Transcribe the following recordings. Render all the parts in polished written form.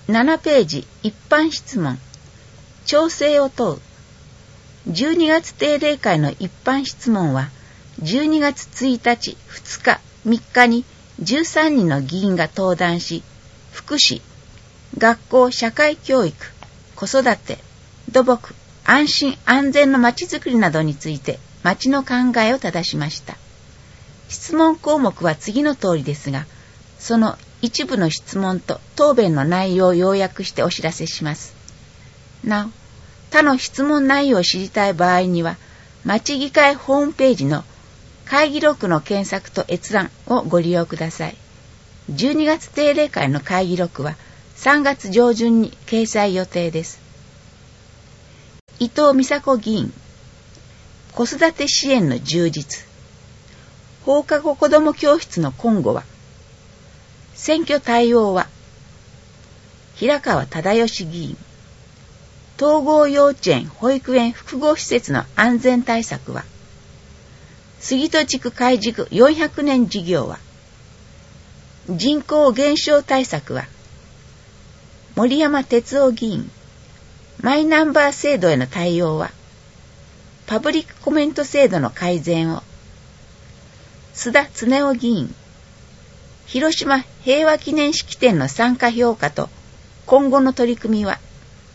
7ページ一般質問。調整を問う。12月定例会の一般質問は、12月1日、2日、3日に13人の議員が登壇し、福祉、学校社会教育、子育て、土木、安心安全のまちづくりなどについて町の考えを正しました。質問項目は次の通りですが、その一部の質問と答弁の内容を要約してお知らせします。なお、他の質問内容を知りたい場合には、町議会ホームページの会議録の検索と閲覧をご利用ください。12月定例会の会議録は3月上旬に掲載予定です。伊藤美佐子議員、子育て支援の充実、放課後子ども教室の今後は、選挙対応は、平川忠義議員、統合幼稚園・保育園複合施設の安全対策は、杉戸地区開塾400年事業は、人口減少対策は、森山哲夫議員、マイナンバー制度への対応は、パブリックコメント制度の改善を、須田恒夫議員、広島平和記念式典の参加評価と今後の取り組みは、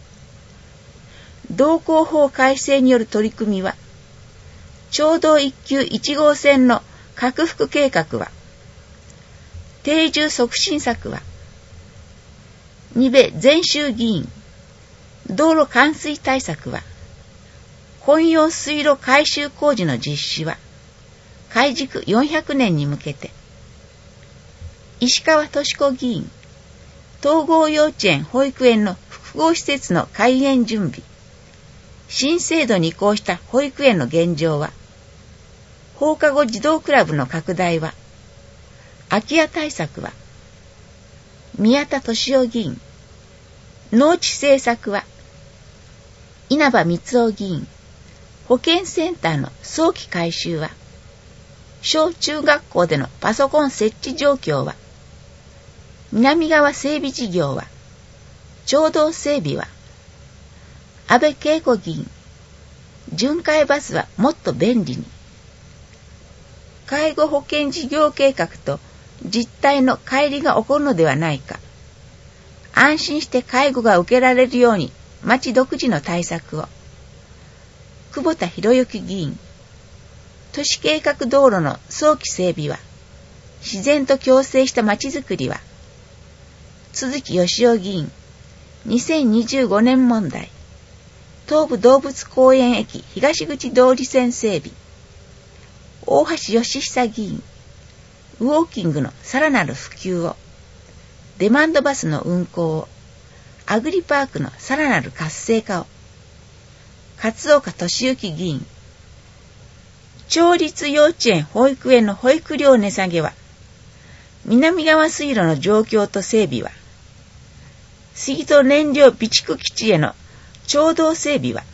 道交法改正による取り組みは、町道一級1号線の拡幅計画は、定住促進策は、二部全州議員、道路冠水対策は、本用水路改修工事の実施は、開塾400年に向けて、石川敏子議員、統合幼稚園・保育園の複合施設の開園準備、新制度に移行した保育園の現状は、放課後児童クラブの拡大は、空き家対策は、宮田俊夫議員、農地政策は、稲葉光雄議員、保健センターの早期改修は、小中学校でのパソコン設置状況は、南側整備事業は、町道整備は、安倍恵子議員、巡回バスはもっと便利に、介護保険事業計画と実態の乖離が起こるのではないか、安心して介護が受けられるように町独自の対策を、久保田博之議員、都市計画道路の早期整備は、自然と共生した町づくりは、鈴木義夫議員、2025年問題、東武動物公園駅東口通り線整備、大橋義久議員、ウォーキングのさらなる普及を、デマンドバスの運行を、アグリパークのさらなる活性化を、勝岡俊之議員、町立幼稚園・保育園の保育料値下げは、南側水路の状況と整備は、杉戸燃料備蓄基地への町道整備は、